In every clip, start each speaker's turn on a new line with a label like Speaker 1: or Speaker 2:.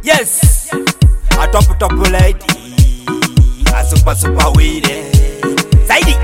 Speaker 1: Yes, a top lady, a super wide. Zaidi.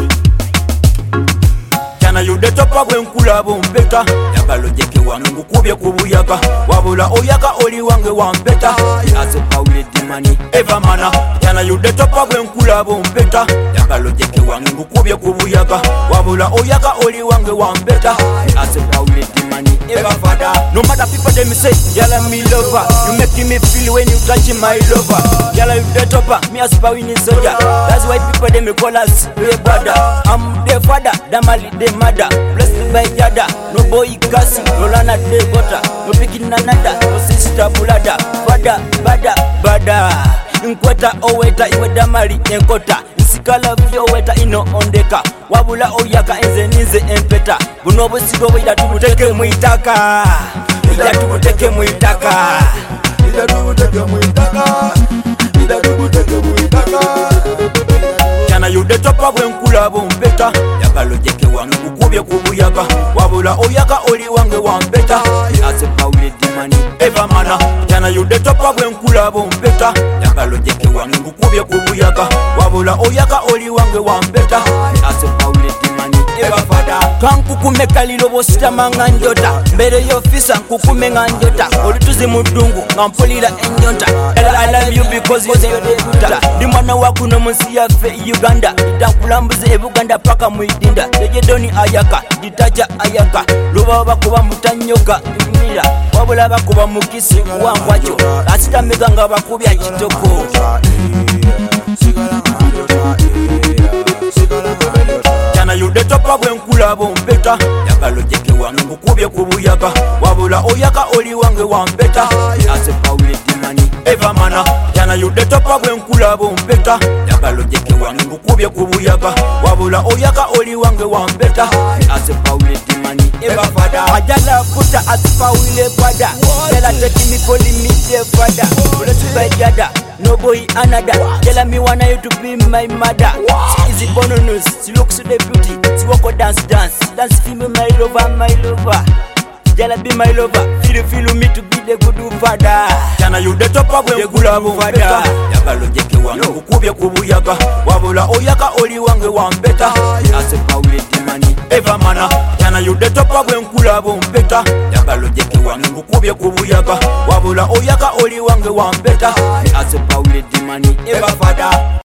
Speaker 1: Chana you the top of when kula bombeta. Yakalo jeke wangu ngukubye kubuyaga. Wabula oyaka oli wange wambeta. A super wide money ever mana. Chana you the top of when kula bombeta. Yakalo jeke wangu ngukubye kubuyaga. Wabula oyaka oli wange wambeta. A super wide money ever father. No matter people they me say, yalla me lover. You making me feel when you touch my lover. Yalla you the topper, me a super winning soldier. That's why people they me call us the brother. I'm the father, damali the mother. Blessed by Yada, no boy kasi, no lana de butter, no picking another, no sister bulada. Bada, bada, bada. Nkweta oweta iwe damali enkota. Nsikala vyo weta ino ondeka. Wabula oyaka enze nize empeta. Bunobo sigo wida tubuteke muitaka. Ida tubuteke muitaka.
Speaker 2: Ida tubuteke muitaka. Ida tubuteke muitaka.
Speaker 1: Chana you the top of when kula bombeta. Yakalo jeke wange kukubye kubuyaga. Wabula oyaka oli wange wambeta. Ase paule dimani eva mana. Chana you the top of when kula bombeta. Yakalo jeke wange kukubye kubuyaga. Wabula oyaka oli wange wambeta. Ase paule dimani eva fada. Kankukume kalilo bosita manga njota. Mbere yofisa nkukume nga njota. Olituzi mudungu ngampolila enyonta. I love you because you're the buta. Di mwana wakuno munsi ya fe Uganda. Itakulambuze ebuganda paka muidinda. Tejedoni ayaka, ditaja ayaka. Luba bakuba mutanyoka mira. Wabula bakuba mukisi kuwangwacho. Asita meganga bakubya kitoko. Chana you the top of when kula bombeta. Yakalo jeke wange ngukubye kubuyaga. Wabula oyaka oli wange wambeta. Ase paule dimani eva mana. Chana you the top of when kula bombeta. Yakalo jeke wange ngukubye kubuyaga. Wabula oyaka oli wange wambeta. Ase paule dimani eva fada. Ajala puta ase paule fada. Tell take me calling me the father. Blessed by Yada, no boy another. Tell me wanna you to be my mother. She is bonus, she looks to the beauty. She walk or dance, feel me my lover. Jala be my lover, feel me to be the good father. Chana you the top of the kula bombeta. Yakalo jeke wange kukubye kubuyaga. Wabula oyaka oli wange wambeta. Ase paule dimani eva mana. Chana you the top of the kula bombeta. Yakalo jeke wange kukubye kubuyaga. Wabula oyaka oli wange wambeta. Ase paule dimani eva father.